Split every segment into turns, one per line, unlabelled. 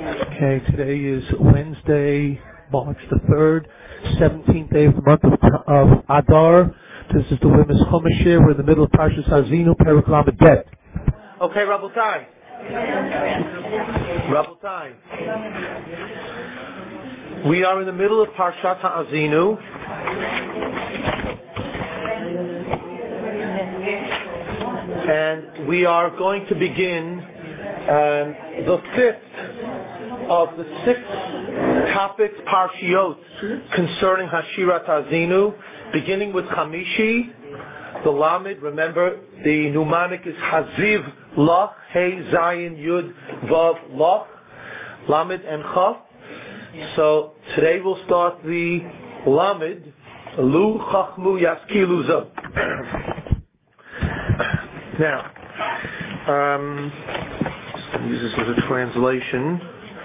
Okay, today is Wednesday, March the 3rd, 17th day of the month of Adar. This is the Women's Chomashir. We're in the middle of Parshas Haazinu, Perek Lamed Bet. Okay, Rabotai. We are in the middle of Parshat Haazinu. And we are going to begin the fifth of the six topics, Parshiot, concerning Hashirat Haazinu, beginning with Chamishi, the Lamed. Remember, the mnemonic is Haziv Lach, Hey Zayin Yud Vav Lach, Lamed and Chaf. So today we'll start the Lamed, Lu Chachmu Yaskilu Zah. Now, use this as a translation.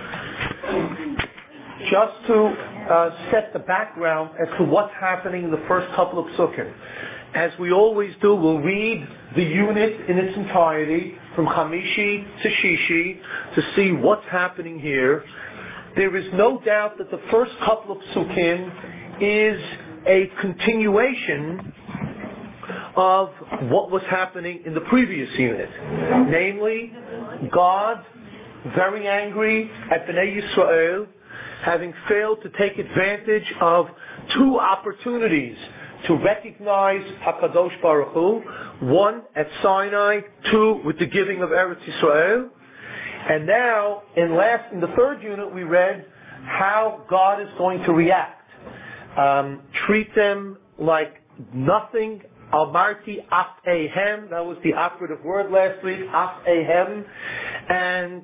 Just to set the background as to what's happening in the first couple of psukim. As we always do, we'll read the unit in its entirety from Chamishi to Shishi to see what's happening here. There is no doubt that the first couple of psukim is a continuation of what was happening in the previous unit. Namely, God very angry at Bnei Yisrael, having failed to take advantage of two opportunities to recognize HaKadosh Baruch Hu, one at Sinai, two with the giving of Eretz Yisrael. And now, in the third unit, we read how God is going to react. Treat them like nothing. Amarti af ehem, that was the operative word last week, af ehem, and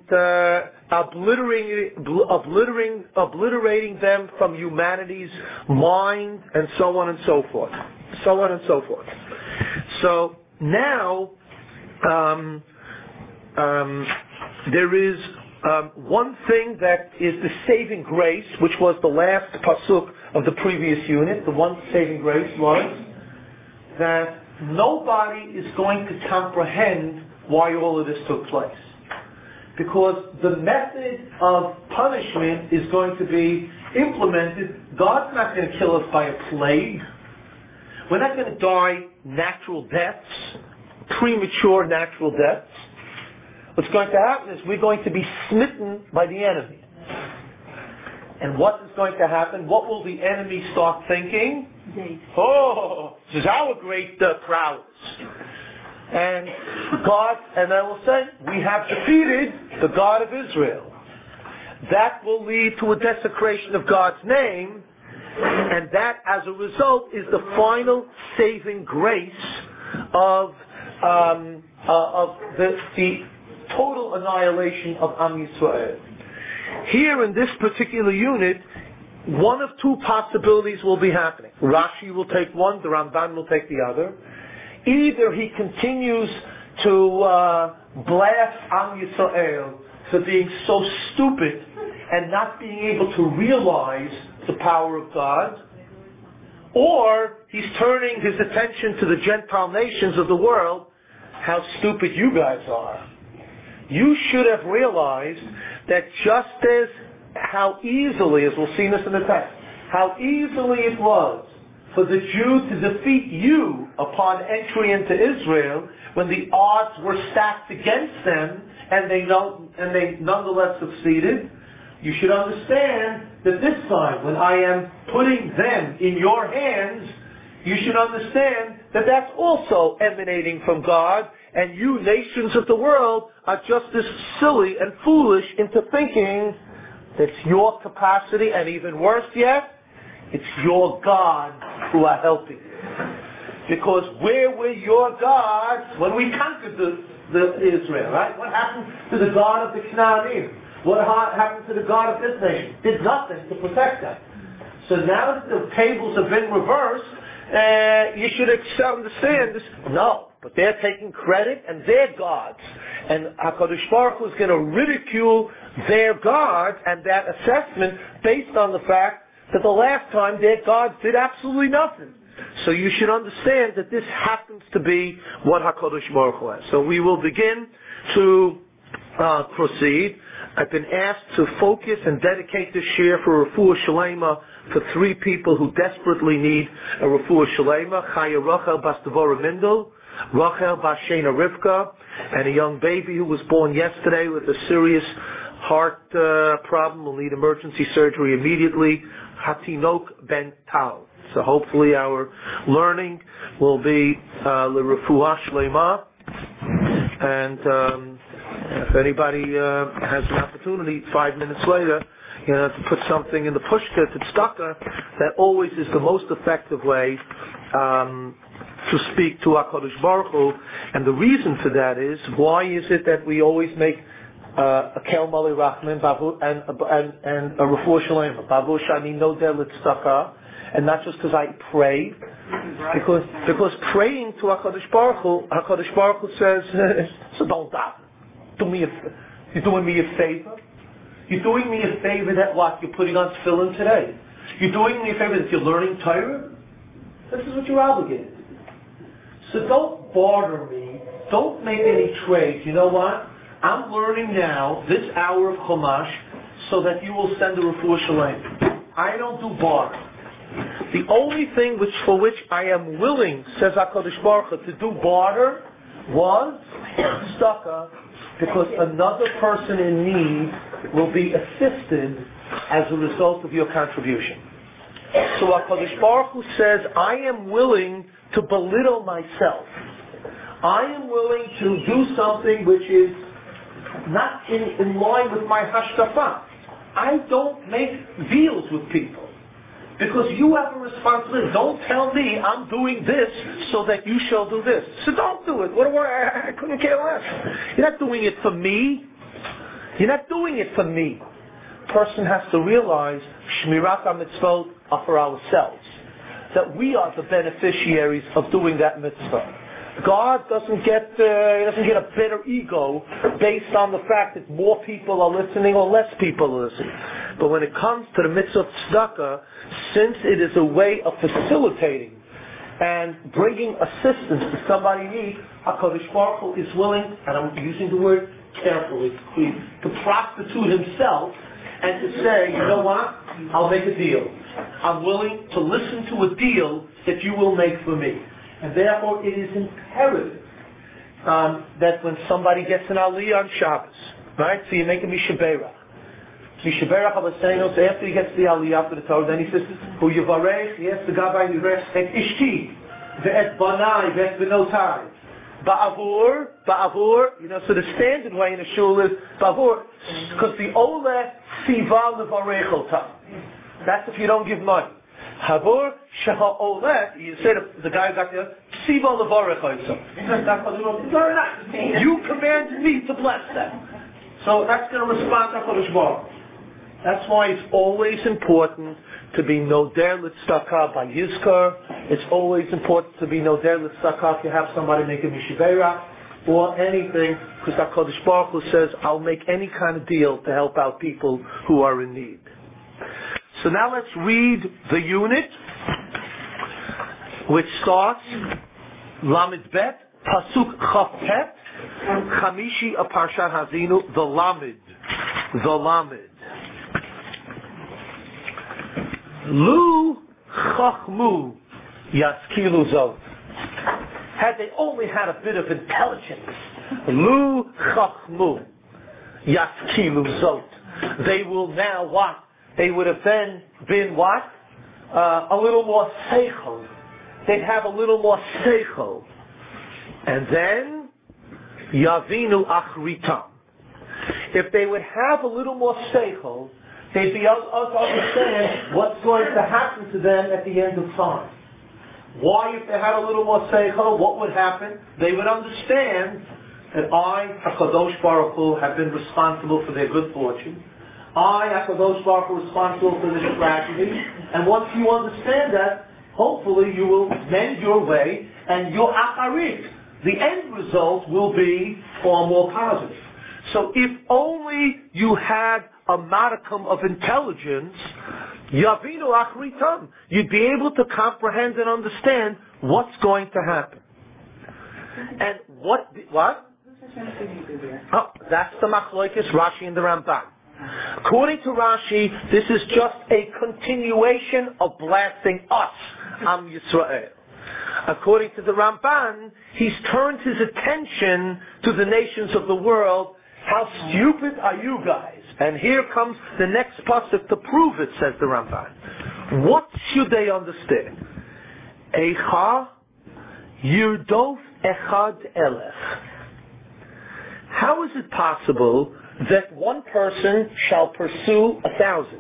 obliterating them from humanity's mind, and so on and so forth. So now, there is one thing that is the saving grace, which was the last pasuk of the previous unit. The one saving grace was that nobody is going to comprehend why all of this took place. Because the method of punishment is going to be implemented. God's not going to kill us by a plague. We're not going to die natural deaths, premature natural deaths. What's going to happen is we're going to be smitten by the enemy. And what is going to happen? What will the enemy start thinking? Oh, this is our great prowess. And they will say, we have defeated the God of Israel. That will lead to a desecration of God's name, and that, as a result, is the final saving grace of the total annihilation of Am Yisrael. Here in this particular unit, one of two possibilities will be happening. Rashi will take one, the Ramban will take the other. Either he continues to blast Am Yisrael for being so stupid and not being able to realize the power of God, or he's turning his attention to the Gentile nations of the world. How stupid you guys are. You should have realized that just as how easily, as we'll see this in the text, how easily it was for the Jew to defeat you upon entry into Israel when the odds were stacked against them and they nonetheless succeeded. You should understand that this time, when I am putting them in your hands, you should understand that that's also emanating from God, and you nations of the world are just as silly and foolish into thinking that it's your capacity, and even worse yet, it's your God who are helping you. Because where were your gods when we conquered the Israel, right? What happened to the God of the Canaanim? What happened to the God of this nation? Did nothing to protect them. So now that the tables have been reversed, you should understand this. No, but they're taking credit and their gods. And HaKadosh Baruch Hu is going to ridicule their gods and that assessment based on the fact that the last time their gods did absolutely nothing. So you should understand that this happens to be what HaKadosh Baruch Hu has. So we will begin to proceed. I've been asked to focus and dedicate this year for Refuah Shalema for 3 people who desperately need a Refuah Shalema: Chaya Rachel Bas Devora Mindel, Rachel Bas Shena Rivka, and a young baby who was born yesterday with a serious heart problem, will need emergency surgery immediately, Hatinok Ben Tal. So hopefully our learning will be L'Refuah Shlema, and if anybody has an opportunity 5 minutes later, to put something in the pushka to tzedakah, that always is the most effective way to speak to HaKadosh Baruch Hu. And the reason for that is, why is it that we always make a Kel Mali Rachman and a Refuah Shalema, Bavu Shani Nodeh L'Tzedakah, and not just because I pray, because praying to HaKadosh Baruch Hu says, so don't die. You're doing me a favor. You're doing me a favor that what? You're putting on tefillin today. You're doing me a favor that you're learning Torah. This is what you're obligated to do. So don't barter me. Don't make any trades. You know what? I'm learning now this hour of Chumash so that you will send a Refuah Shalem. I don't do barter. The only thing for which I am willing, says HaKadosh Baruch Hu, to do barter was tzedakah, because another person in need will be assisted as a result of your contribution. So HaKadosh Baruch Hu says, I am willing to belittle myself. I am willing to do something which is not in line with my hashkafa. I don't make deals with people. Because you have a responsibility. Don't tell me I'm doing this so that you shall do this. So don't do it. I couldn't care less. You're not doing it for me. You're not doing it for me. Person has to realize Shmirat HaMitzvot are for ourselves. That we are the beneficiaries of doing that mitzvah. God doesn't get a better ego based on the fact that more people are listening or less people are listening. But when it comes to the mitzvah of tzedakah, since it is a way of facilitating and bringing assistance to somebody in need, HaKadosh Baruch Hu is willing, and I'm using the word carefully, please, to prostitute himself and to say, you know what, I'll make a deal. I'm willing to listen to a deal that you will make for me. And therefore it is imperative that when somebody gets an aliyah on Shabbos, right, so you make a mishaberach. Mishaberach, I was saying, so after he gets the aliyah after the Torah, then he says, Hu Yivarech, he has to Gabay Yivarech, et Ishti, ve'et Banai, ve'et Benotai. Ba'avur, so the standard way in the shul is Ba'avur, because the Oleh Siva Levarech Ota. That's if you don't give money. Havur Sheha Oleh, you say the guy got there, Siva Levarech Ota. You commanded me to bless them. So that's going to respond to HaKadosh Baruch. That's why it's always important to be noder l'tzedakah by Yizkar. It's always important to be noder l'tzedakah if you have somebody make a mishiberach or anything, because HaKadosh Baruch Hu says, I'll make any kind of deal to help out people who are in need. So now let's read the unit, which starts Lamed Bet, Pasuk Chafet, Chamishi of Parshat Hazinu, the Lamed. Lu Chachmu Yaskilu Zot. Had they only had a bit of intelligence, Lu Chachmu Yaskilu Zot. They will now what? They would have then been what? A little more seichel. They'd have a little more seichel. And then Yavinu Achritam. If they would have a little more seichel, they'd be able to understand what's going to happen to them at the end of time. Why, if they had a little more seichel, what would happen? They would understand that I, HaKadosh Baruch Hu, have been responsible for their good fortune. I, HaKadosh Baruch Hu, responsible for this tragedy. And once you understand that, hopefully you will mend your way, and your acharit, the end result, will be far more positive. So if only you had a modicum of intelligence, Yavinu Achritam, you'd be able to comprehend and understand what's going to happen. And what? Oh, that's the Machlokes Rashi and the Ramban. According to Rashi, this is just a continuation of blasting us, Am Yisrael. According to the Ramban, he's turned his attention to the nations of the world. How stupid are you guys? And here comes the next pasuk to prove it, says the Ramban. What should they understand? Eicha Yirdof Echad Elef. How is it possible that one person shall pursue 1,000?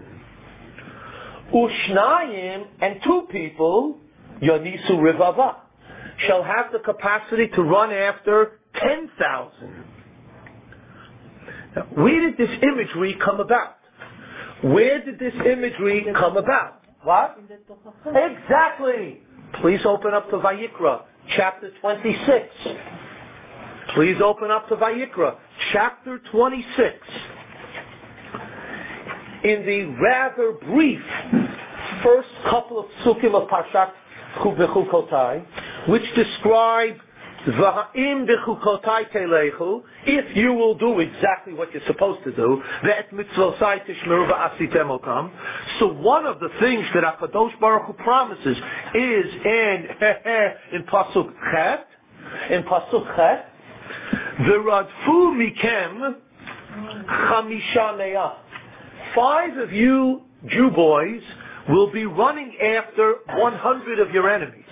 Ushnayim, and two people, Yanisu Rivava, shall have the capacity to run after 10,000. Now, where did this imagery come about? Where did this imagery come about? What? Exactly. Please open up to Vayikra, chapter 26. Please open up to Vayikra, chapter 26. In the rather brief first couple of psukim of Parshat Bechukotai, which describe V'ha'im bechukotai telechu, if you will do exactly what you're supposed to do, ve'et mitzvosai tishmeru v'asitem otam. So one of the things that HaKadosh Baruch Hu promises is in Pasuk Chet, V'radfu mikem chamisha me'ah. 5 of you Jew boys will be running after 100 of your enemies.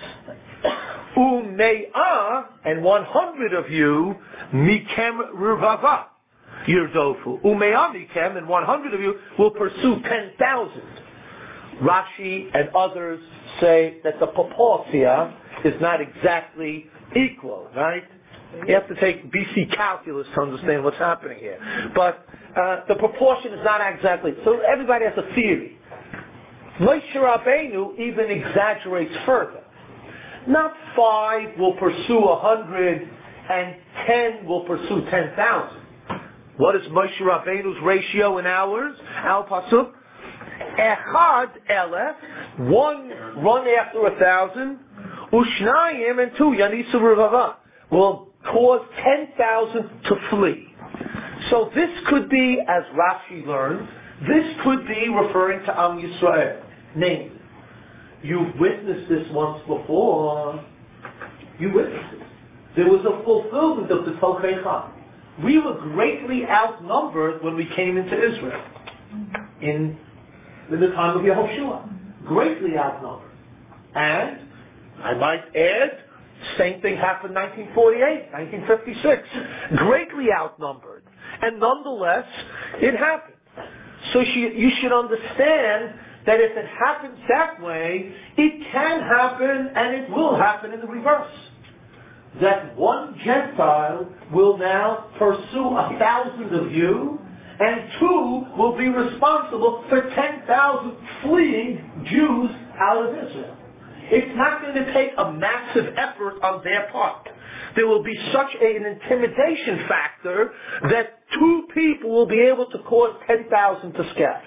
Ume'ah, and 100 of you, mikem ruvava, yirdofu. Ume'ah mikem, and 100 of you will pursue 10,000. Rashi and others say that the proportion is not exactly equal, right? You have to take BC calculus to understand what's happening here. But the proportion is not exactly. So everybody has a theory. Moshe Rabbeinu even exaggerates further. Not 5 will pursue 100 and 10 will pursue 10,000. What is Moshe Rabbeinu's ratio in hours? Al Pasuk. Echad elef, 1 run after 1,000. Ushnayim, and 2 Yanisu Rivava will cause 10,000 to flee. So this could be, as Rashi learned, this could be referring to Am Yisrael. Namely, you've witnessed this once before. You witnessed it. There was a fulfillment of the Tolchei. We were greatly outnumbered when we came into Israel in the time of Yehoshua. Greatly outnumbered. And, I might add, same thing happened in 1948, 1956. Greatly outnumbered. And nonetheless, it happened. So you should understand that if it happens that way, it can happen and it will happen in the reverse. That one Gentile will now pursue 1,000 of you, and 2 will be responsible for 10,000 fleeing Jews out of Israel. It's not going to take a massive effort on their part. There will be such an intimidation factor that 2 people will be able to cause 10,000 to scatter.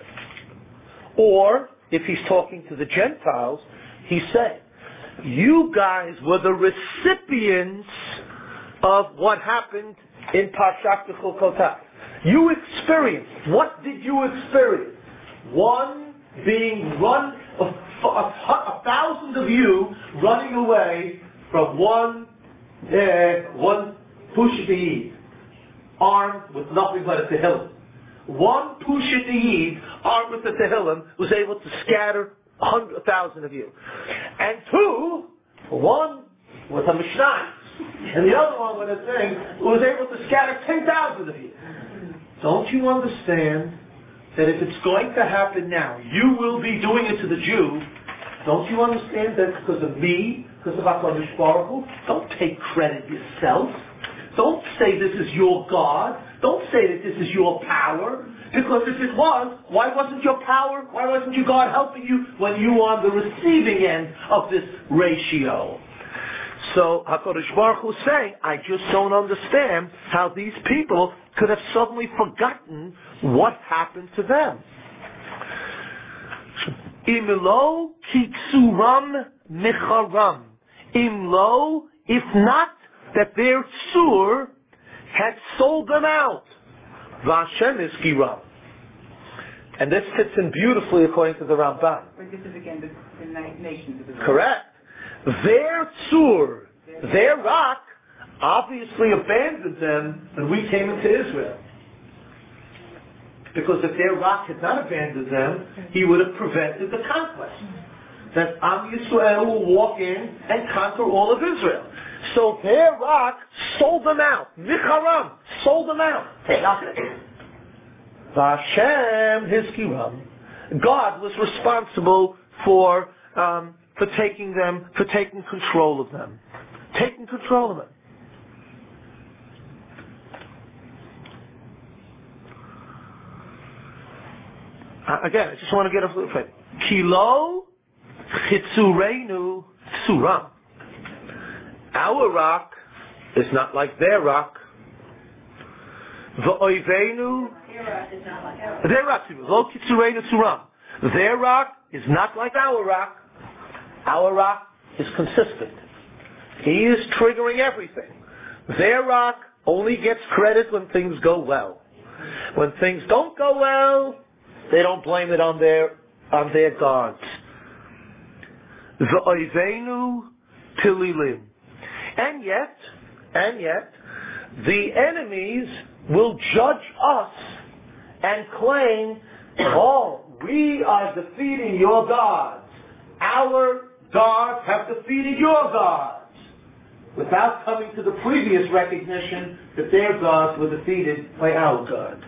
Or, if he's talking to the Gentiles, he said, you guys were the recipients of what happened in Parshat Bechukotai. You experienced. What did you experience? One being run, 1,000 of you running away from one Pushti, armed with nothing but a Tehillim. One Pushti, armed with the Tehillim, was able to scatter 100,000 of you. And 2, one with a Mishnah, and the other one with a thing, was able to scatter 10,000 of you. Don't you understand that if it's going to happen now, you will be doing it to the Jew? Don't you understand that because of me, because of HaKadosh Baruch Hu? Don't take credit yourself. Don't say this is your God. Don't say that this is your power. Because if it was, why wasn't your power, why wasn't your God helping you when you were on the receiving end of this ratio? So HaKadosh Baruch Hu is saying, I just don't understand how these people could have suddenly forgotten what happened to them. Imlo kiksuram mecharam. Imlo, if not that their tzur had sold them out. Vashem is giram. And this fits in beautifully according to the Ramban.
But this is again the nations of Israel.
Correct. Their tzur, their rock, obviously abandoned them when we came into Israel. Because if their rock had not abandoned them, he would have prevented the conquest. That Am Yisrael will walk in and conquer all of Israel. So their rock sold them out. Micharam sold them out. Vashem Hizkiram. God was responsible for taking control of them. Taking control of them. Again, I just want to get a little bit. Kilo Chitzureinu Tsuram. Our rock is not like their rock. V'oivenu. Their rock is Lo Chitzureinu Tsuram. Their rock is not like our rock. Our rock is consistent. He is triggering everything. Their rock only gets credit when things go well. When things don't go well, they don't blame it on their gods. V'oivenu tililim. And yet, the enemies will judge us and claim, oh, we are defeating your gods. Our gods have defeated your gods. Without coming to the previous recognition that their gods were defeated by our God.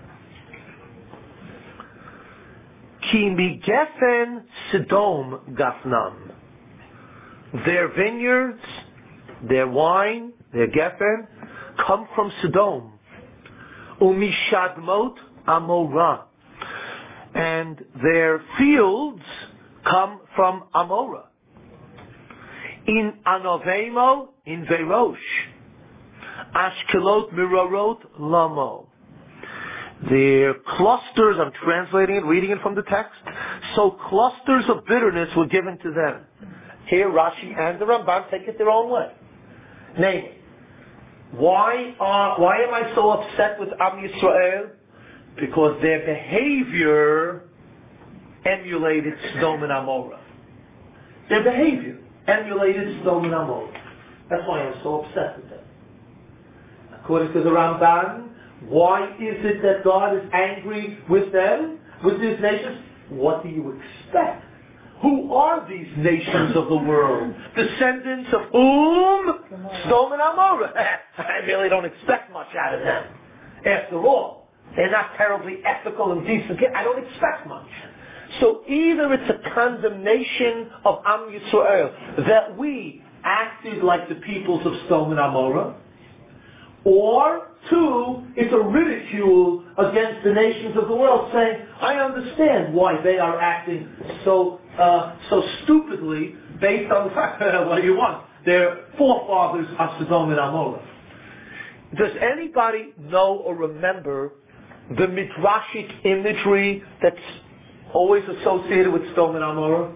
Ki migefen Sidom gafnam. Their vineyards, their wine, their gefen, come from Sidom. Umishadmot Amorah. And their fields come from Amorah. In Anovemo, in Verosh. Ashkelot Mirarot Lamo. Their clusters, I'm translating it, reading it from the text. So clusters of bitterness were given to them. Here Rashi and the Ramban take it their own way. Namely, why am I so upset with Am Yisrael? Because their behavior emulated Sodom and Amorah. Their behavior emulated Sodom and Amorah. That's why I'm so upset with them. According to the Ramban, why is it that God is angry with them, with these nations? What do you expect? Who are these nations of the world? Descendants of whom? Sodom and Amorah. I really don't expect much out of them. After all, they're not terribly ethical and decent. I don't expect much. So either it's a condemnation of Am Yisrael that we acted like the peoples of Sodom and Amorah, or two, it's a ridicule against the nations of the world, saying, I understand why they are acting so stupidly based on the fact that, what do you want? Their forefathers are Sodom and Amorah. Does anybody know or remember the midrashic imagery that's always associated with Sodom and Amorah?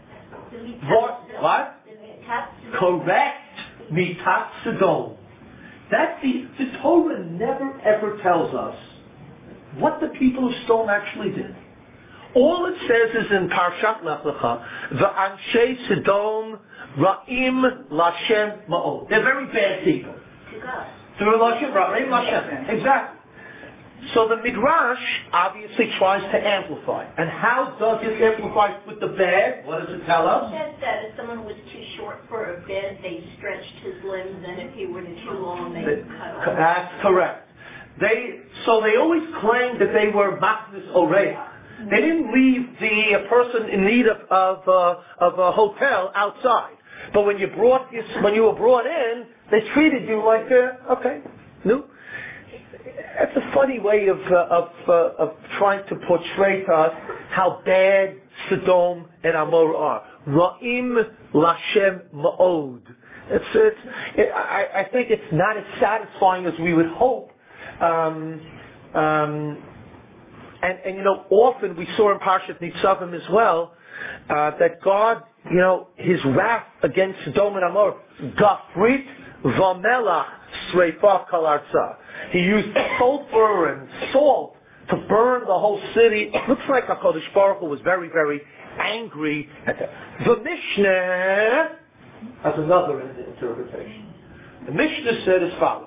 What? Correct. Mitat Sodom. That's the Torah never ever tells us what the people of Sodom actually did. All it says is in Parshat Lech Lecha, V'anshei Sodom Ra'im Lashem Ma'od. They're very bad people. Through Lashem, Ra'im Lashem. Exactly. So the Midrash obviously tries to amplify. And how does it amplify with the bad? What does it tell us?
It says that if someone was too short for a bed, they stretched his limbs, and if he were too long, they cut off.
That's correct. They always claimed that they were Matnas Oreach. They didn't leave the person in need of a hotel outside. But when you were brought in, they treated you like, okay, no. That's a funny way of trying to portray to us how bad Sodom and Amorah are. Ra'im Lashem Ma'od. I think it's not as satisfying as we would hope. And often we saw in Parshat Nitzavim as well that God, His wrath against Sodom and Amorah, Gafrit v'melach sreifah kal arza. He used sulfur and salt to burn the whole city. It looks like HaKadosh Baruch Hu was very, very angry at that. The Mishnah has another interpretation. The Mishnah said as follows.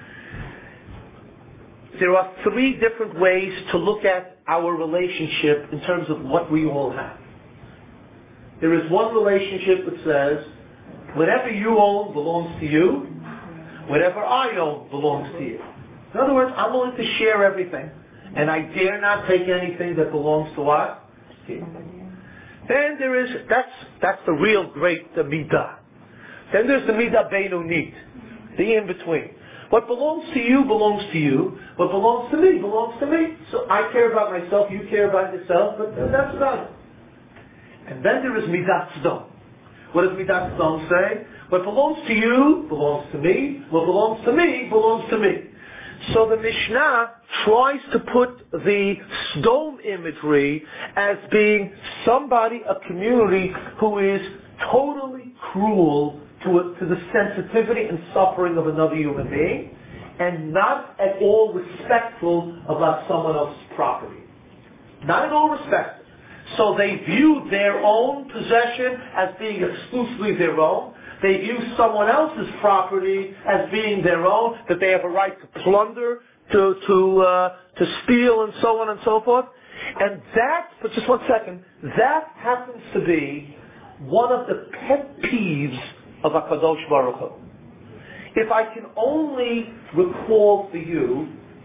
There are three different ways to look at our relationship in terms of what we all have. There is one relationship that says, whatever you own belongs to you, whatever I own belongs to you. In other words, I'm willing to share everything, and I dare not take anything that belongs to us. Then there is, that's the real great midah. Then there's the midah beinonit, the in-between. What belongs to you belongs to you. What belongs to me belongs to me. So I care about myself, you care about yourself, but that's about it. And then there is midat tzedom. What does midat tzedom say? What belongs to you belongs to me. What belongs to me belongs to me. So the Mishnah tries to put the Sdom imagery as being somebody, a community, who is totally cruel to the sensitivity and suffering of another human being, and not at all respectful about someone else's property. Not at all respectful. So they view their own possession as being exclusively their own. They view someone else's property as being their own, that they have a right to plunder, to steal, and so on and so forth. And that, but just one second, that happens to be one of the pet peeves of HaKadosh Baruch Hu. If I can only recall for you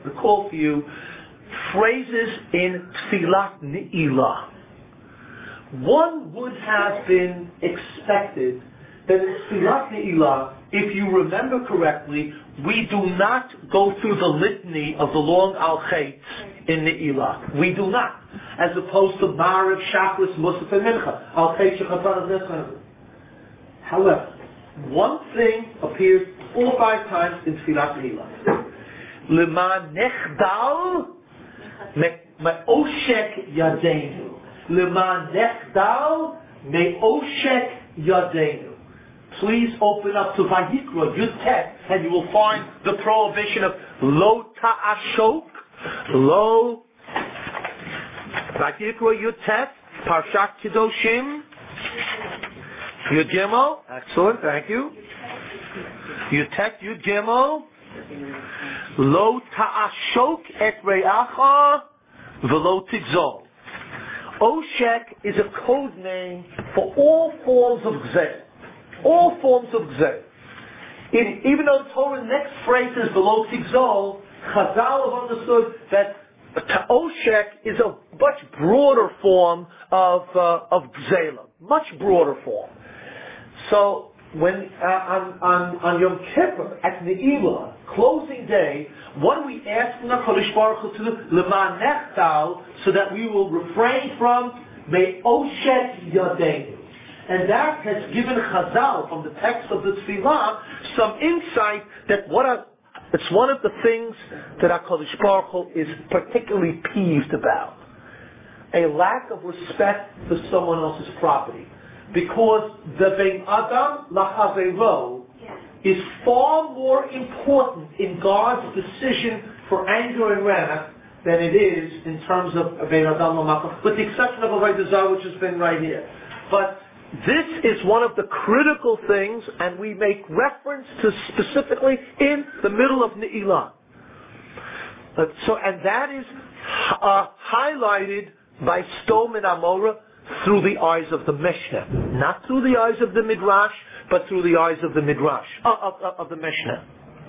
phrases in Tfilat Ne'ilah, one would have been expected that in Tfilat Ne'ilah, if you remember correctly, we do not go through the litany of the long Al-Chetz in Ne'ilah. We do not. As opposed to Ma'ariv, Shachris, Musaf, and Mincha. Al-Chetz, Shechatana, Neschan. However, one thing appears 4 or 5 times in Tfilat Ne'ilah. L'ma nechdal me'oshek yadeinu. L'ma nechdal me'oshek yadeinu. Please open up to Vayikra, Yud Tet, and you will find the prohibition of Lo Ta'ashok, Lo Vayikra Yud Tet, Parshat Kedoshim, Yud Gimel, excellent, thank you. Yud Tet, Yud Gimel, Lo Ta'ashok et Re'acha, V'lo Tigzol. Oshek is a code name for all forms of Gzeh. All forms of Gzeh. Even though the Torah next phrase is below Tigzol, Chazal have understood that Oshek is a much broader form of Gzela. Much broader form. So, when, on Yom Kippur, at Ne'ilah, closing day, what do we ask from the HaKadosh Baruch Hu to do? L'ma nechtal, so that we will refrain from Me'oshek Yadeinu. And that has given Chazal, from the text of the Tfilah, some insight that it's one of the things that HaKadosh Baruch Hu is particularly peeved about. A lack of respect for someone else's property. Because the Bein Adam L'Chaveiro is far more important in God's decision for anger and wrath than it is in terms of Bein Adam L'Makom, with the exception of Avodah Zarah, which has been right here. But this is one of the critical things, and we make reference to specifically in the middle of Ne'ilah. And that is highlighted by Sdom and Amorah through the eyes of the Mishnah, not through the eyes of the Midrash, but through the eyes of the Midrash of the Mishnah.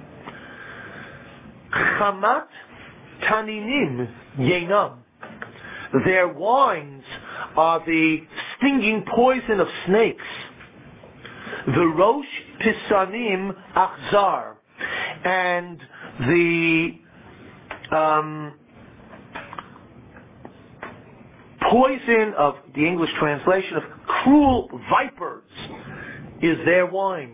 Chamat Taninim Yenam. Their wines are the stinging poison of snakes. The Rosh Pisanim Achzar. And the poison of the English translation of cruel vipers is their wine.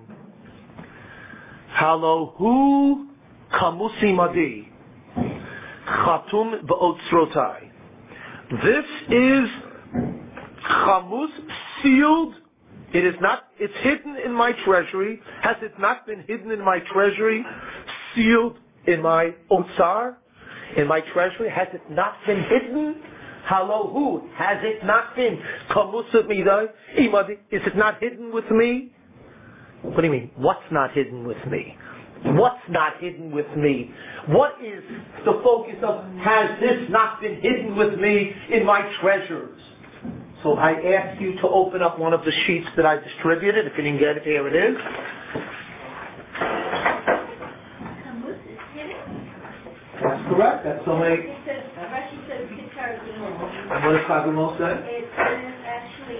Halohu Kamusi Madi. Chatum Ba'otzrotai. This is chamus, sealed. It is not, it's hidden in my treasury. Has it not been hidden in my treasury? Sealed in my otsar? in my treasury? Has it not been hidden? Hello, who? Has it not been? Is it not hidden with me? What do you mean? What's not hidden with me? What's not hidden with me? What is the focus of, has this not been hidden with me in my treasures? So I ask you to open up one of the sheets that I distributed. If you didn't get it, here it is. That's correct. That's so many. And what does Chagimel say?
It says actually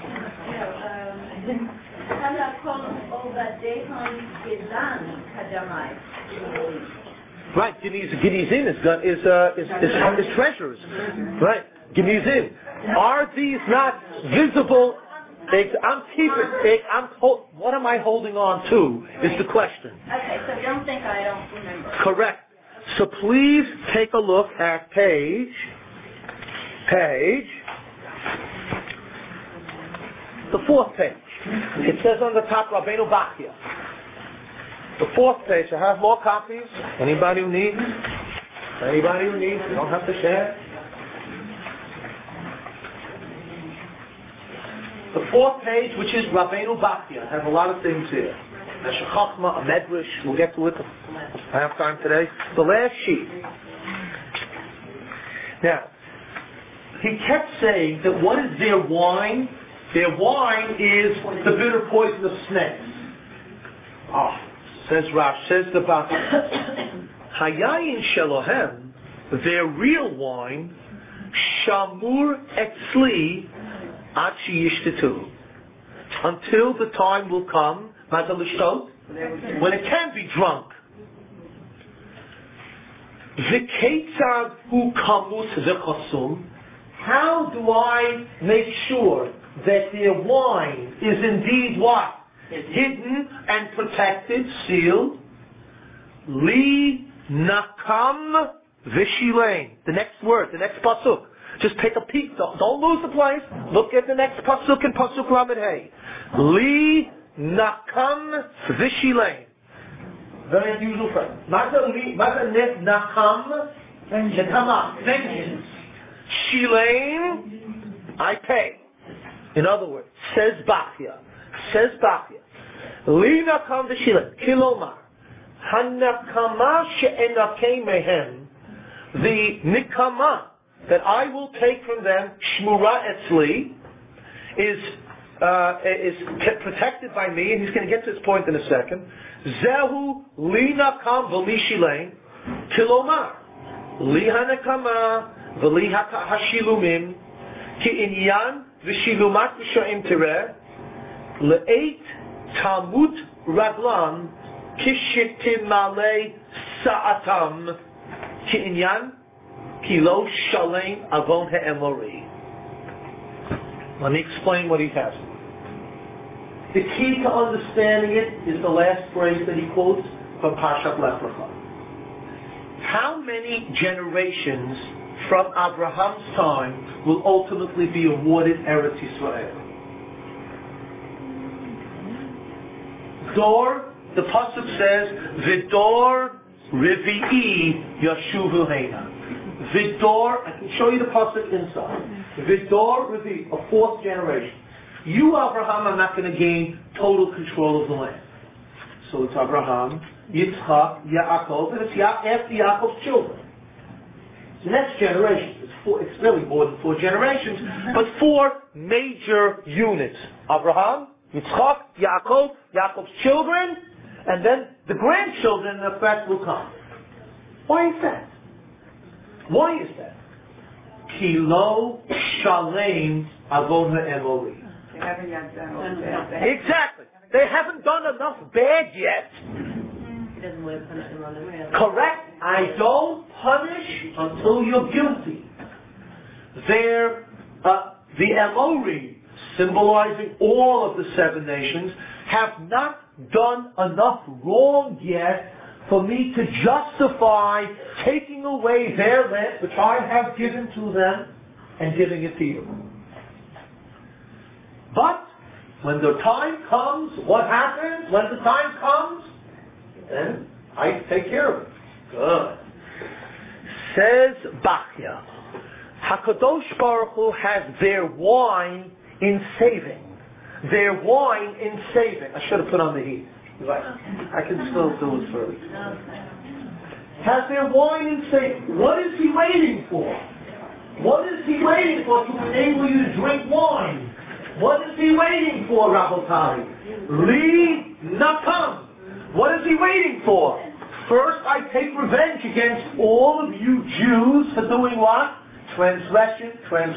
right, Ginizin is treasures. Right, Ginizin. Are these not visible? What am I holding on to? Is the question.
Okay, so don't think I don't remember.
Correct. So please take a look at page, the 4th page. It says on the top, Rabbeinu Bachya. The 4th page. I have more copies. Anybody who needs? You don't have to share. The 4th page, which is Rabbeinu Bachya. I have a lot of things here. A Shechachma, a Medrash. We'll get to it. I have time today. The last sheet. Now, he kept saying that what is their wine? Their wine is the bitter poison of snakes. Says Rash, says the Bachya. Hayayin Shelohem, their real wine, Shamur Etzli Ad Sheyishtetu. Until the time will come, when it can be drunk. V'ketzad hu kamus v'chasum. How do I make sure that their wine is indeed what? Hidden and protected, sealed. Li nakam v'shilein. The next word, the next pasuk. Just take a peek. Don't lose the place. Look at the next pasuk in pasuk Lamed Hey. Li nakam v'shilein. Very unusual phrase. Mata nakam, nekama, vengeance. Shilein, I pay. In other words, says Bachya, Li nakam v'shilein. Kilomar, hanakama she'enakei mehem, the nikama that I will take from them, shmura etzli, is protected by me, and he's going to get to this point in a second. Zehu li nakam v'li shilein, kilomar, li hanakama v'li hashilumim, ki inyan v'shilumat v'sho'im tereh, le'eit talmud raglan, kishitim malei sa'atam, ki inyan kilo shalem avon ha'emori. Let me explain what he has. The key to understanding it is the last phrase that he quotes from Parshat Lech Lecha. How many generations from Abraham's time will ultimately be awarded Eretz Yisrael? Dor, the pasuk says, V'dor Revi'i Yashuvu Heina. V'dor, I can show you the pasuk inside. V'dor Revi'i, a 4th generation. You, Abraham, are not going to gain total control of the land. So it's Abraham, Yitzchak, Yaakov, and it's after Yaakov's children. It's the next generation. It's really more than 4 generations, but 4 major units. Abraham, Yitzchak, Yaakov, Yaakov's children, and then the grandchildren, in effect, will come. Why is that? Kilo shalem avon ha'emori. Exactly. They haven't done enough bad yet. Correct. I don't punish until you're guilty. The Emori, symbolizing all of the 7 nations, have not done enough wrong yet for me to justify taking away their land, which I have given to them, and giving it to you. But when the time comes, what happens? When the time comes, then I take care of it. Good. Says Bachya, HaKadosh Baruch Hu has their wine in saving. Their wine in saving. I should have put on the heat. Right. I can still do it further. Has their wine in saving. What is he waiting for? What is he waiting for to enable you to drink wine? What is he waiting for, Rabotai? Li Nakam. What is he waiting for? First, I take revenge against all of you Jews for doing what? Transgression.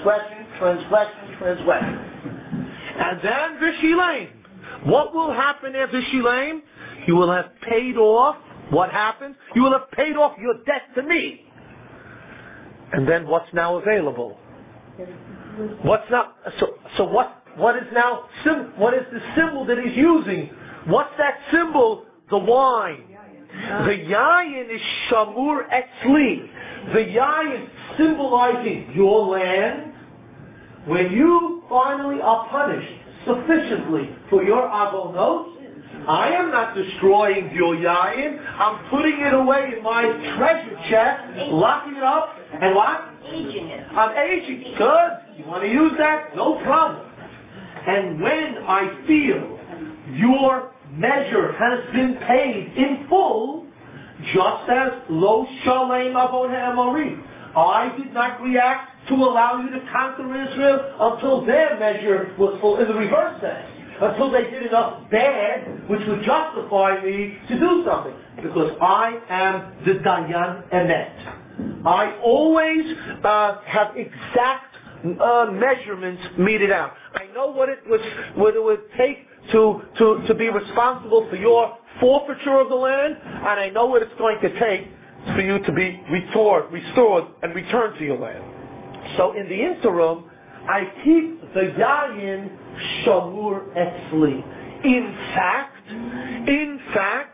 And then Vishilaim. What will happen after Vishilaim? You will have paid off. What happens? You will have paid off your debt to me. And then what's now available? What's now? So what is now? What is the symbol that he's using? What's that symbol? The wine. The yayin is shamur etzli. The yayin symbolizing your land. When you finally are punished sufficiently for your avonot, I am not destroying your yayin. I'm putting it away in my treasure chest, locking it up, and what?
Aging it.
I'm aging. Good. You want to use that? No problem. And when I feel your measure has been paid in full, just as lo shalem avon ha'amorim, I did not react to allow you to conquer Israel until their measure was full. In the reverse sense, until they did enough bad, which would justify me to do something. Because I am the Dayan Emet. I always have exact measurements meted out. I know what it would take to be responsible for your forfeiture of the land, and I know what it's going to take for you to be restored and returned to your land. So in the interim, I keep the yayin shamur etzli. In fact,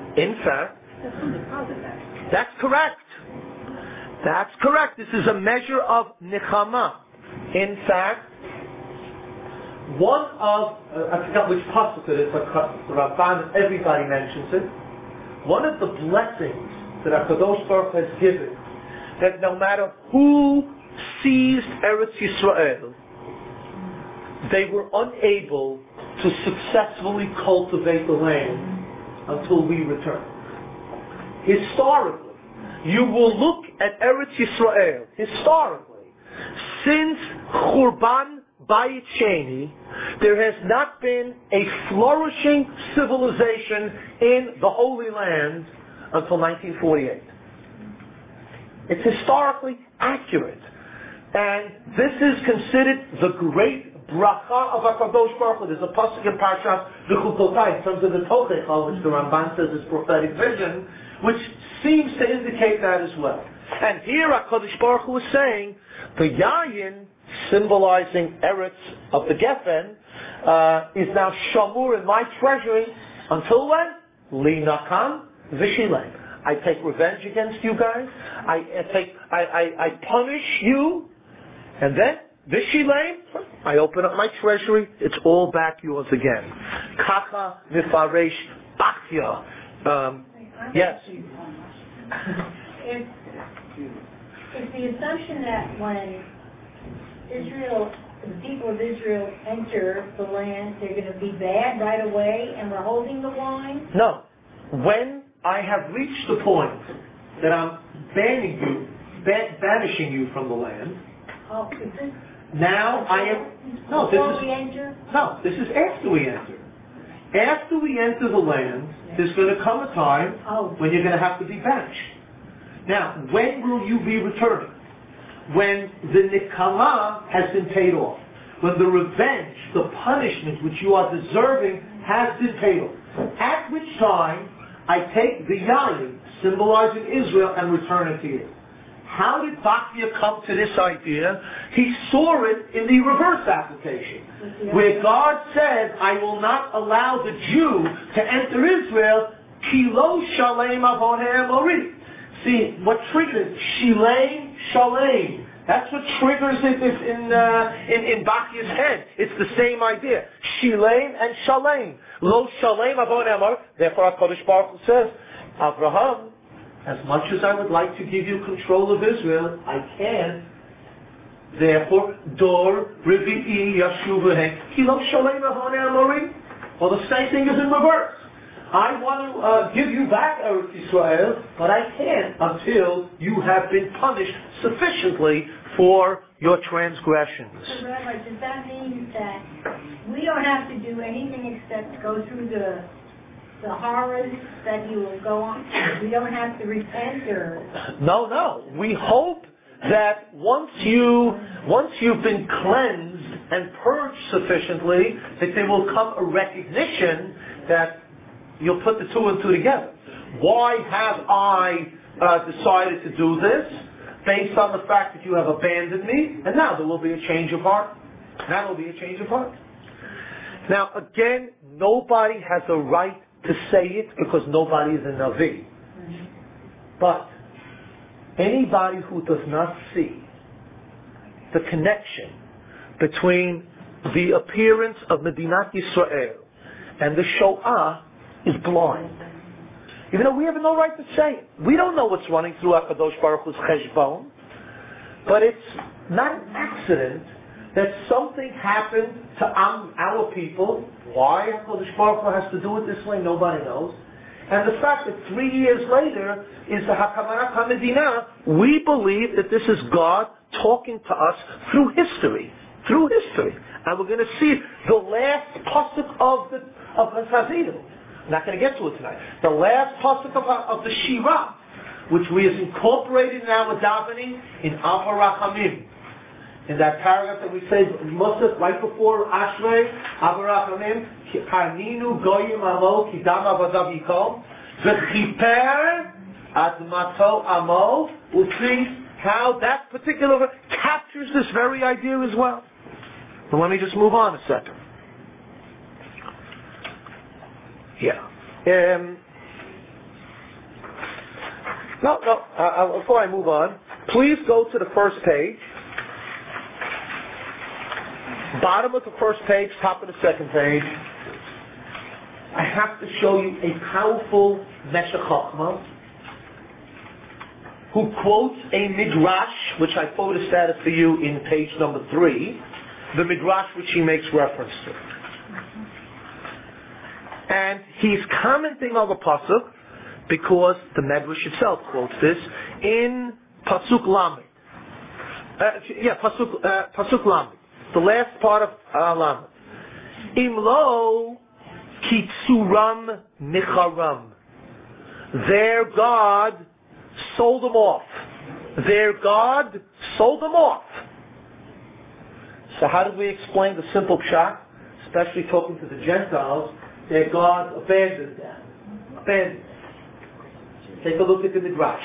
that's correct. That's correct. This is a measure of nechama. In fact, one of, I forgot which pasuk it is, but the Ramban, everybody mentions it. One of the blessings that HaKadosh Baruch Hu has given, that no matter who seized Eretz Yisrael, they were unable to successfully cultivate the land until we return. Historically, you will look at Eretz Yisrael, historically, since Churban Bayit Sheni, there has not been a flourishing civilization in the Holy Land until 1948. It's historically accurate. And this is considered the great bracha of HaKadosh Baruch Hu. There's a pasuk in Parshas V'chukotai in terms of the Tochecha, which the Ramban says is prophetic vision, which seems to indicate that as well. And here HaKadosh Baruch Hu is saying, the yayin, symbolizing Eretz of the Geffen, is now shamur in my treasury until when? Li nakam v'shilem. I take revenge against you guys. I punish you, and then v'shilem, I open up my treasury. It's all back yours again. Kacha nifaresh bachya. Yes.
It's the assumption that when the people of Israel enter the land, they're going to be bad right away, and we're holding the wine?
No. When I have reached the point that I'm banishing you from the land,
is this
now I am. No,
we enter?
No, this is after we enter. After we enter the land, there's going to come a time when you're going to have to be banished. Now, when will you be returning? When the nikama has been paid off. When the revenge, the punishment which you are deserving has been paid off. At which time, I take the yayin, symbolizing Israel, and return it to you. How did Bachya come to this idea? He saw it in the reverse application, where God said, I will not allow the Jew to enter Israel, kilo shalem avon ha'amorim. See, what triggers Shalem. That's what triggers it in Bachya's head. It's the same idea. Shilem and Shalem. Lo Shalem avon Amar. Therefore, HaKadosh Baruch Hu says, Abraham, as much as I would like to give you control of Israel, I can't. Therefore, Dor Revi'i Yashuvahe Kilo Shalem Ahone Amorim. Well, the same thing is in reverse. I want to give you back Eretz Yisrael, but I can't until you have been punished sufficiently for your transgressions.
So, Rabbi, does that mean that we don't have to do anything except go through the horrors that you will go on? We don't have to repent or...
No. We hope that once you've been cleansed and purged sufficiently, that there will come a recognition that you'll put the two and two together. Why have I decided to do this? Based on the fact that you have abandoned me, and now there will be a change of heart. Now again, nobody has a right to say it because nobody is a Navi. But anybody who does not see the connection between the appearance of Medinat Yisrael and the Shoah is blind. Even though we have no right to say it. We don't know what's running through HaKadosh Baruch Hu's cheshbon, but it's not an accident that something happened to our people. Why HaKadosh Baruch Hu has to do it this way, nobody knows. And the fact that 3 years later is the Hakamanat HaMedinah, we believe that this is God talking to us through history. And we're going to see the last pasuk of the Chassidim. I'm not going to get to it tonight. The last pasuk of the Shirah, which we have incorporated in our davening in Av HaRachamim. In that paragraph that we say, Moshe, right before Ashrei, Av HaRachamim, Harninu Goyim Amo Kidam Avadav Yikol, V'chiper Admato Amo. We'll see how that particular verse captures this very idea as well. But let me just move on a second. Before I move on, please go to the first page. Bottom of the first page, top of the second page. I have to show you a powerful Meshech Chochmah who quotes a midrash, which I photostated for you in page number 3, the midrash which he makes reference to. And he's commenting on the pasuk because the Medrash itself quotes this in pasuk Lamed. Pasuk Lamed, the last part of Lamed. Imlo kitzuram micharam. Their God sold them off. So how did we explain the simple pshat? Especially talking to the Gentiles, their God abandoned them. Take a look at the Midrash.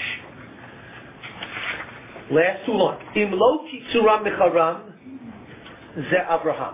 Last 2 lines. Im lo kitzuram micharam ze Abraham.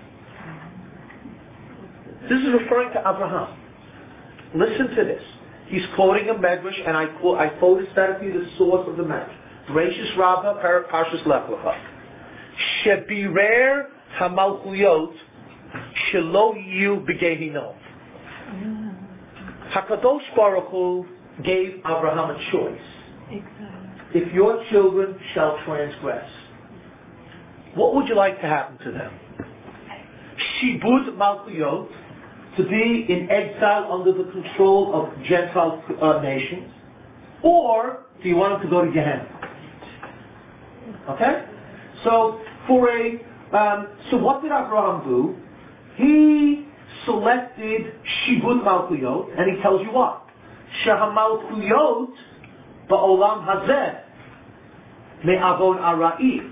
This is referring to Abraham. Listen to this. He's quoting a Medrash, and I photostat you the source of the Medrash. Reishis Rabbah, Parshas Lech Lecha. Shebirer hamalchuyot shelo yiyu b'gehinom. HaKadosh Baruch Hu gave Abraham a choice. If your children shall transgress, what would you like to happen to them? Shibud malchuyot, to be in exile under the control of Gentile nations, or do you want them to go to Gehenna? Okay? So what did Abraham do? He selected Shibud Malchuyot, and he tells you what? Shehamalchuyot ba'olam hazeh me'avon arai.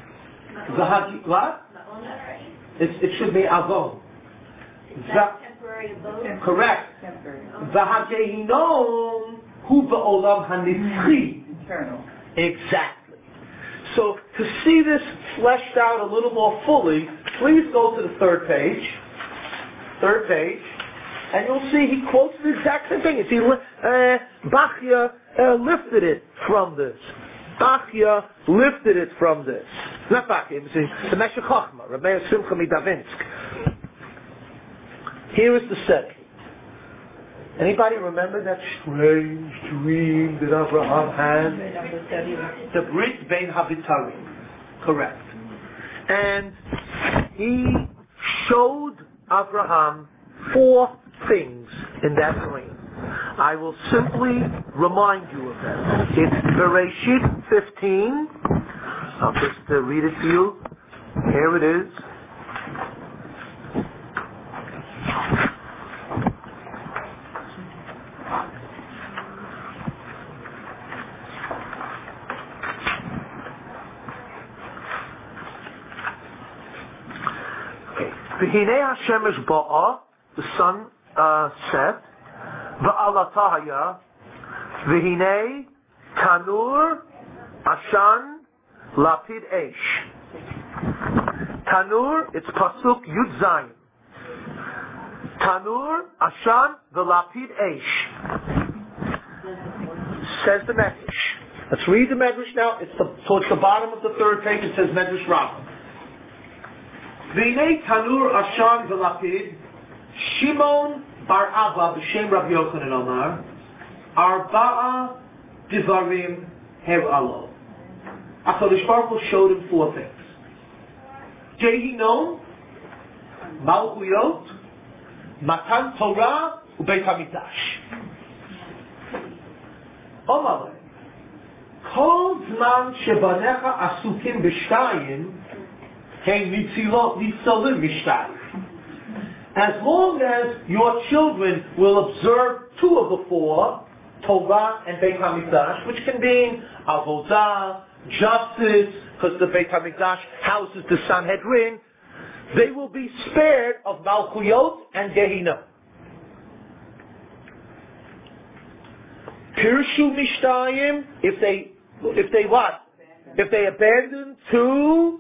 What? It should be avon.
Temporary abode?
Correct. V'hagehinom hu ba'olam hanitzchi.
Eternal.
Exactly. So to see this fleshed out a little more fully, please go to the third page, and you'll see he quotes the exact same thing. Bachya lifted it from this. Not Bachya, the Meshech Chochmah, Rabbi Simcha Midavinsk. Here is the setting. Anybody remember that strange dream that Abraham had? The Brit Bein Habitarim. Correct. And he showed Abraham 4 things in that dream. I will simply remind you of them. It's Bereshit 15. I'll just read it to you. Here it is. V'hinei Hashemesh ba'a, the sun set, v'alata haya, v'hinei tanur ashan lapid esh. Tanur, it's pasuk Yud Zayin. Tanur ashan v'lapid esh. Says the Medrash. Let's read the Medrash now. It's towards the bottom of the 3rd page. It says Medrash Rabbah. V'nei tanur ashan v'lapid, Shimon bar Abba b'shem Rabbi Yochanan Omar, Arba'a divarim her'alo. HaKadosh Baruch Hu showed him 4 things. Gehinom, Malchuyot, Matan Torah, uBeit HaMikdash. Omar, Kol zman shebanecha asukim b'shtayim, as long as your children will observe 2 of the 4, Torah and Beit HaMikdash, which can mean avodah, justice, because the Beit HaMikdash houses the Sanhedrin, they will be spared of Malchuyot and Gehinnom. Pirshu Mishtayim, if they what? If they abandon 2,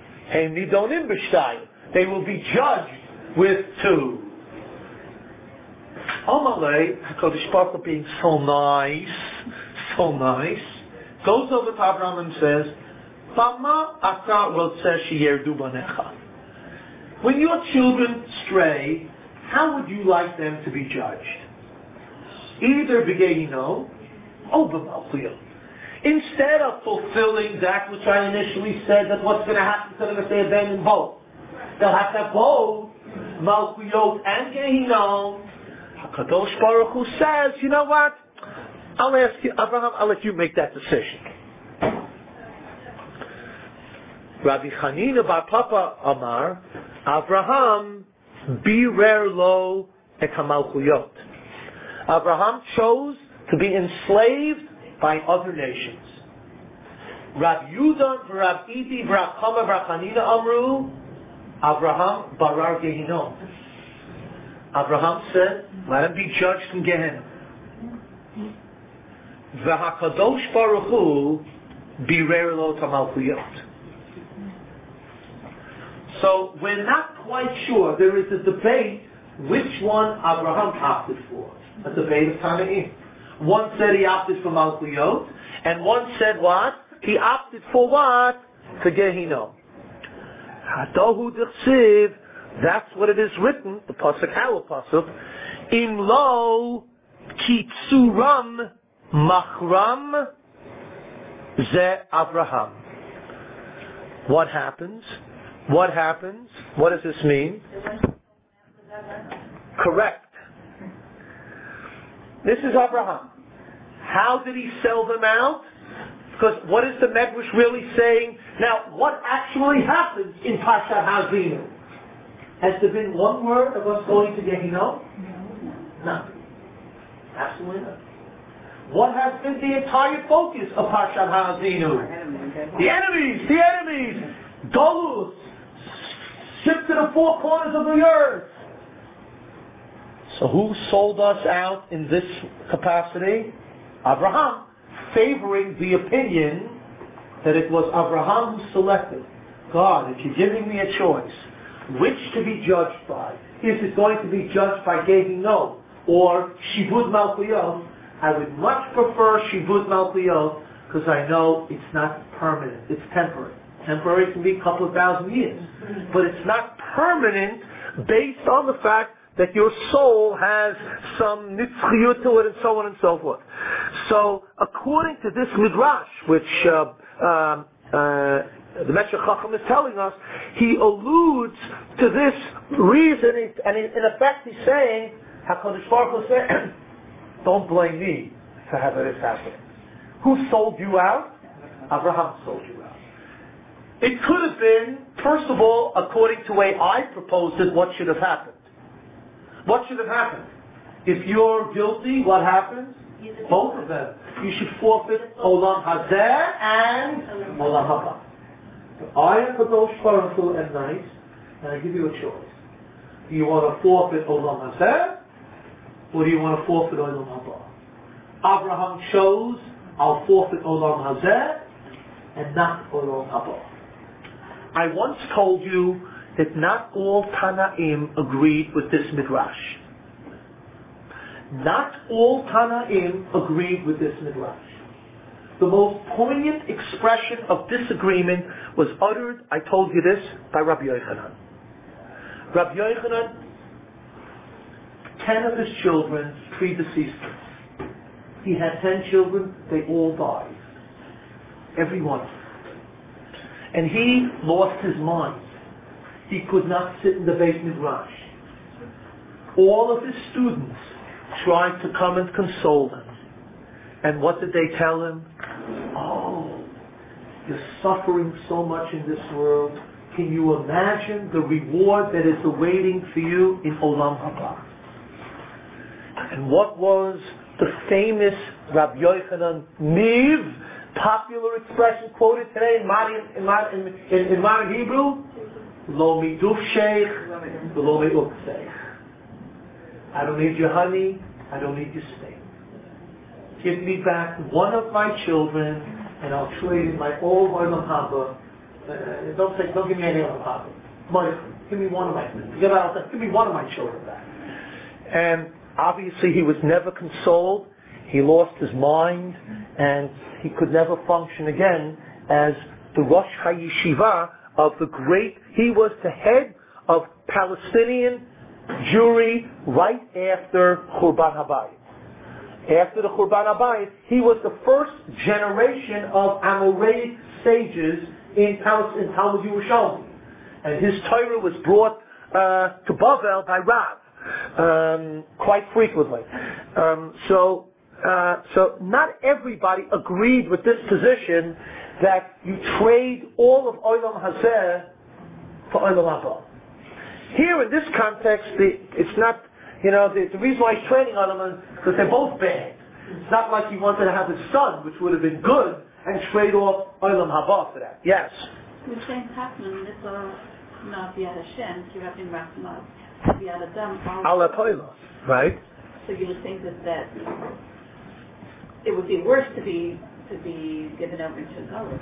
they will be judged with 2. Amalei, HaKadosh Baruch Hu being so nice, goes over to Abraham and says, Bama ata rotzeh sheyerdu banecha. When your children stray, how would you like them to be judged? Either b'gehinom or b'malchuyot. Instead of fulfilling that which I initially said, that what's going to happen to them if they abandon both? They'll have to have both Malchuyot and Gehinom. HaKadosh Baruch Hu says, you know what? I'll ask you, Abraham, I'll let you make that decision. Rabbi Chanina bar Papa Amar, Abraham birer lo et hamalchuyot. Abraham chose to be enslaved by other nations. Rab Yudan, Rab Idi, Rab Chama, Rab Chanina Amru, Abraham barar Gehinom. Abraham said, let him be judged in Gehenna. V'hakadosh Baruch Hu birer lo tamalchuyot. So we're not quite sure. There is a debate which one Abraham opted for. A debate of Tanaim. One said he opted for Malchuyot, and one said what? He opted for what? For Gehinom. Hadohu d'chsiv, that's what it is written, the Pasuk, our Pasuk, Im lo kitzuram machram ze Abraham. What happens? What happens? What does this mean? Correct. This is Abraham. How did he sell them out? Because what is the Medrash really saying? Now, what actually happens in Parshat Ha'azinu? Has there been one word of us going to Gehinom? No. Absolutely not. What has been the entire focus of Parshat Ha'azinu? The enemies! Golus! Shipped to the 4 corners of the earth. So who sold us out in this capacity? Abraham, favoring the opinion that it was Abraham who selected. God, if you're giving me a choice, which to be judged by? Is it going to be judged by Gehinom or Shivud Malchuyot? I would much prefer Shivud Malchuyot because I know it's not permanent, it's temporary. Temporary can be a couple of thousand years. But it's not permanent based on the fact that your soul has some nitzchiyut to it and so on and so forth. So, according to this midrash, which the Meshech Chacham is telling us, he alludes to this reason, and in effect he's saying, HaKadosh Baruch Hu said, don't blame me for having this happen. Who sold you out? Abraham sold you out. It could have been, first of all, according to the way I proposed it, what should have happened. What should have happened? If you're guilty, what happens? Both of them. You should forfeit Olam Hazeh and Olam Haba. I am Kadosh Baruch Hu at night, and I give you a choice. Do you want to forfeit Olam Hazeh, or do you want to forfeit Olam Haba? Abraham chose, I'll forfeit Olam Hazeh, and not Olam Haba. I once told you that not all Tanaim agreed with this midrash. Not all Tanaim agreed with this midrash. The most poignant expression of disagreement was uttered, I told you this, by Rabbi Yochanan. Rabbi Yochanan, 10 of his children predeceased him. He had 10 children, they all died. Every one of them. And he lost his mind. He could not sit in the Beit Midrash. All of his students tried to come and console him. And what did they tell him? Oh, you're suffering so much in this world. Can you imagine the reward that is awaiting for you in Olam Haba? And what was the famous Rabbi Yochanan Niv, popular expression quoted today in modern Hebrew? Lo miduf sheikh, lo me'uk sheikh. I don't need your honey, I don't need your steak. Give me back one of my children, and I'll trade in my old Olam Haba. Don't give me any Olam Haba. Give me one of my, give me one of my children back. And obviously he was never consoled. He lost his mind, and he could never function again as the Rosh HaYeshiva of the great, he was the head of Palestinian Jewry right after Churban HaBayit. After the Churban HaBayit, he was the first generation of Amoraic sages in Talmud Yerushalmi. And his Torah was brought to Bavel by Rav quite frequently. So not everybody agreed with this position that you trade all of Olam Hazeh for Olam Haba. Here in this context, it's not, the reason why he's trading on them is because they're both bad. It's not like he wanted to have his son, which would have been good, and trade off Olam Haba for that. Yes?
The same happened, this was not Yad Hashem, you have in Rachmav, Yad Adam.
Ala Poila, right?
So you would think that it would be worse to be given over to Golos.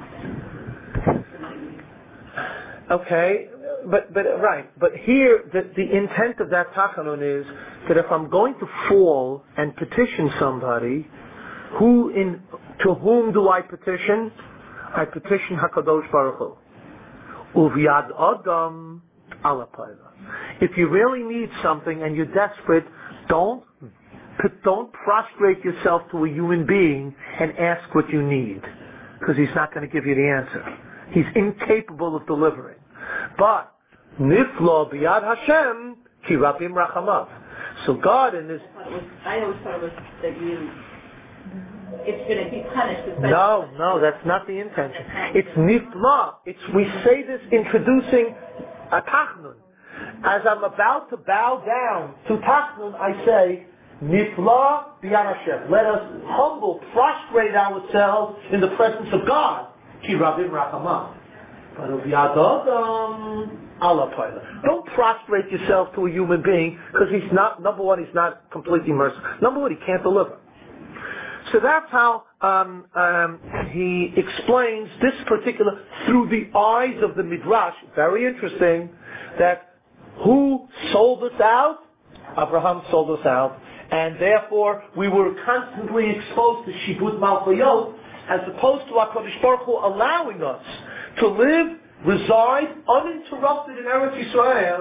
Okay, but right. But here, the intent of that tachanun is that if I'm going to fall and petition somebody, to whom do I petition? I petition Hakadosh Baruch Hu. Uvyad Adam ala Paila. If you really need something and you're desperate, don't prostrate yourself to a human being and ask what you need, because he's not going to give you the answer. He's incapable of delivering. But Niflo biyad Hashem ki rabim rachamav. So God in this.
I always thought it was that it's going to be punished.
No, that's not the intention. It's nifla. We say this introducing a tachnun. As I'm about to bow down to tachnun, I say, Nifla b'yad Hashem. Let us prostrate ourselves in the presence of God. Ki rabim rachamav. But b'yad Adam ala Paila. Don't prostrate yourself to a human being, because he's not, number one, he's not completely merciful. Number one, he can't deliver. So that's how he explains this particular, through the eyes of the Midrash, very interesting, that who sold us out? Abraham sold us out. And therefore, we were constantly exposed to Shibud Malchayot, as opposed to HaKadosh Baruch Hu allowing us to live, reside, uninterrupted in Eretz Yisrael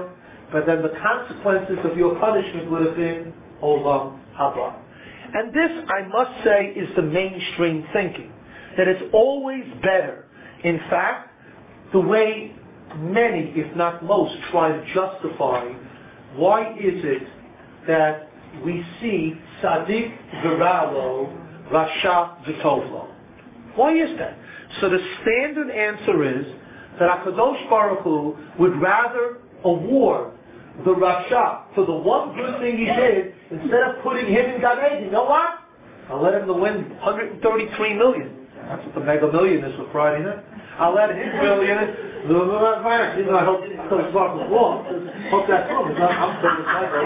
but then the consequences of your punishment would have been olam haba. And this, I must say, is the mainstream thinking, that it's always better. In fact, the way many, if not most, try to justify why is it that we see Tzaddik v'Ralo, Rasha v'Tovlo. Why is that? So the standard answer is that HaKadosh Baruch Hu would rather award the Rasha for the one good thing he did instead of putting him in Gan Eden. You know what? I'll let him win 133 million. That's what the Mega Million is for Friday night. I'll let his million. I hope HaKadosh Baruch Hu wrong. Hope that's wrong. I'm saying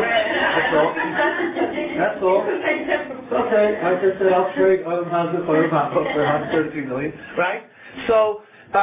that's all. It's okay. Like I said, I'll trade Adam Hazard for 133 million. Right? So,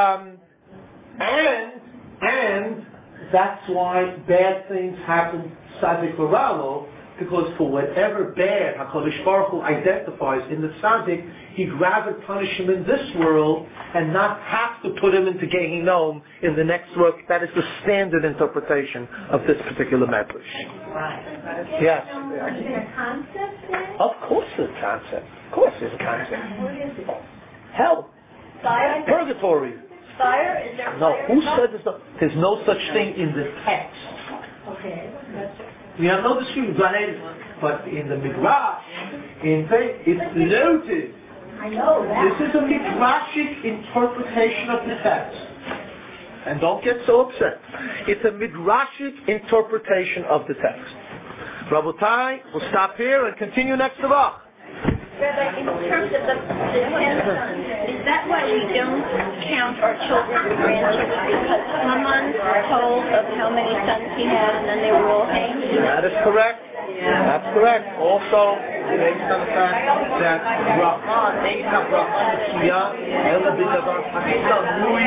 and that's why bad things happen Tzaddik v'Ralo, because for whatever bad HaKadosh Baruch Hu identifies in the Tzaddik, he'd rather punish him in this world and not have to put him into Gehinnom in the next world. That is the standard interpretation of this particular medrash.
Right.
Yes.
Is there a concept there?
Of course there's a concept. Of course there's a concept.
What is it?
Hell.
Fire?
Purgatory.
Fire? Is there
No,
fire?
who said there's no such thing in the text?
Okay.
We have no dispute, but in the Midrash, in faith, it's noted.
I know that.
This is a Midrashic interpretation of the text. And don't get so upset. It's a Midrashic interpretation of the text. Rabotai, we'll stop here and continue next Shabbat.
Rabbi, in terms of the 10 sons, is that why we don't count our children and grandchildren? Because Haman told of how many sons he had and then they were all hanged?
That is correct. That's correct. Also, based on the fact that Brahman, Eina Brahman Mitzvah, Ela B'Davar Hakita, Nui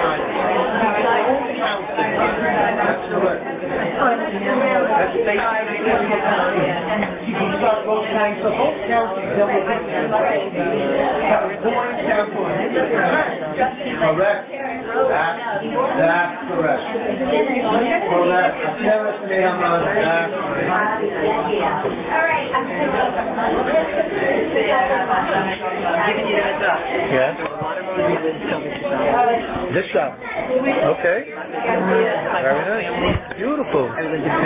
That's correct. That's based on the you can start both counting, so both counting, they'll be correct. That's correct. Correct. Aseret Nehaman.
All right.
Giving you a heads up.
Yes. This shop. Okay. Very nice. Beautiful.